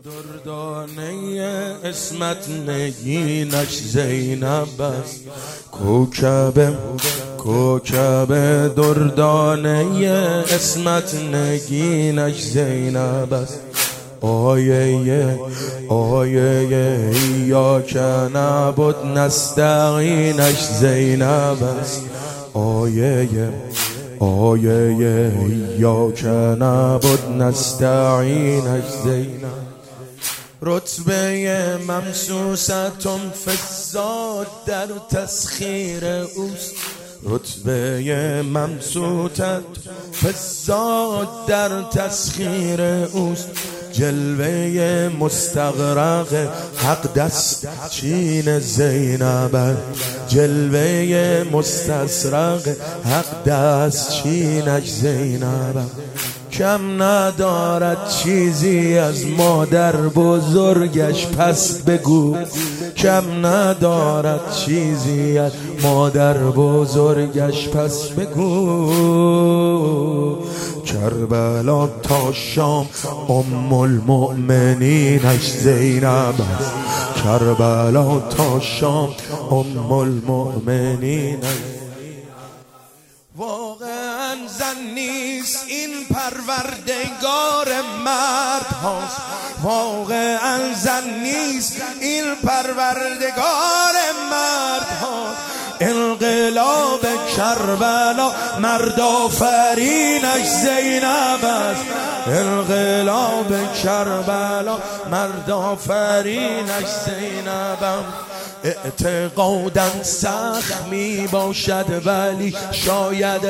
دردانه اسمت نگینش زینب است، کوکب دردانه اسمت نگینش زینب است. آیه یا که نبود نستعینش زینب است. آیه یا که نبود نستعینش زینب. رتبه ممسوستم فزاد در تسخیر اوست، رتبه ممسوست فزاد در تسخیر اوست. جلوه مستغرق حق دست چین زینب، جلوه مستصرق حق دست چینش زینب. کم ندارد چیزی از مادر بزرگش پس بگو، کم ندارد چیزی از مادر بزرگش پس بگو. کربلا تا شام ام المؤمنینش زینب است، کربلا تا شام ام المؤمنینش. واقعا زن نیست این پروردگار مرد هاست، واقعا زن نیست این پروردگار مرد هاست. انقلاب کربلا مرد آفرینش زینب است، انقلاب کربلا مرد آفرینش زینب. اعتقادا سخت می باشد ولی شاید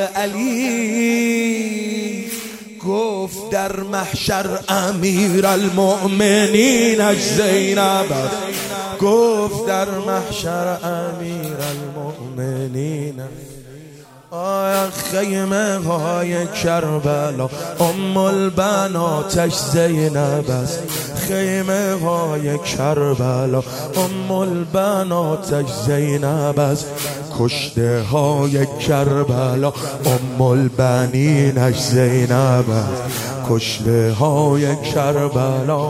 علی گفت در محشر امیر المؤمنینش زینب است، گفت در محشر امیر المؤمنین. آیا خیمه های کربلا ام البناتش زینب است، خیمه های کربلا ام البناتش زینب است. کشته های کربلا ام البنینش زینب است، کشته های کربلا.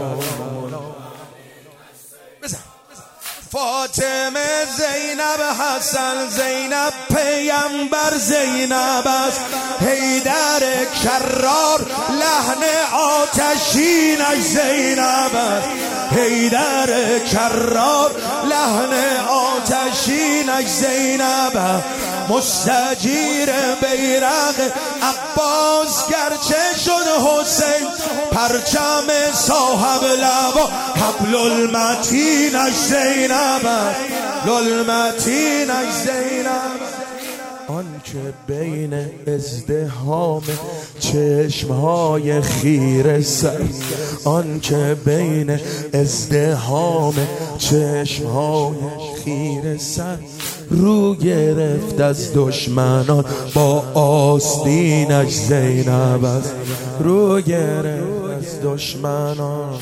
فاطمه زینب حسن زینب پیامبر زینب است. حیدر کرار لحن آتشینش زینب است، حیدر کرار لحن آتشینش زینب است. مستجیر بیرق عباس گرچه شد حسین، پرچم صاحب لوا حبل المتینش زینب است، للمتینش زینب. آن که بین ازدحام چشمهای خیره سر، آن که بین ازدحام چشمهای خیره سر رو گرفت از دشمنان با آستینش زینب است، رو گرفت از دشمنان.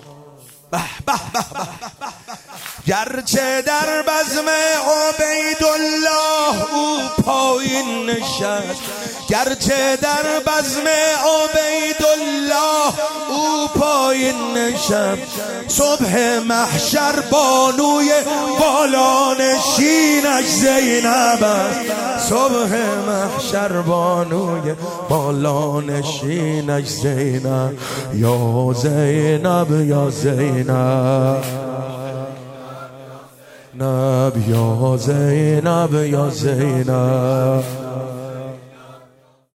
گرچه در بزم عبیدالله او پایین نشست، گرچه در بزم عبیدالله او پایین نشست. صبح محشر بانوی بالانشینش زینب است، صبح محشر بانوی بالانشینش زینب. یا زینب یا زینب نب یا زینب یا زینب.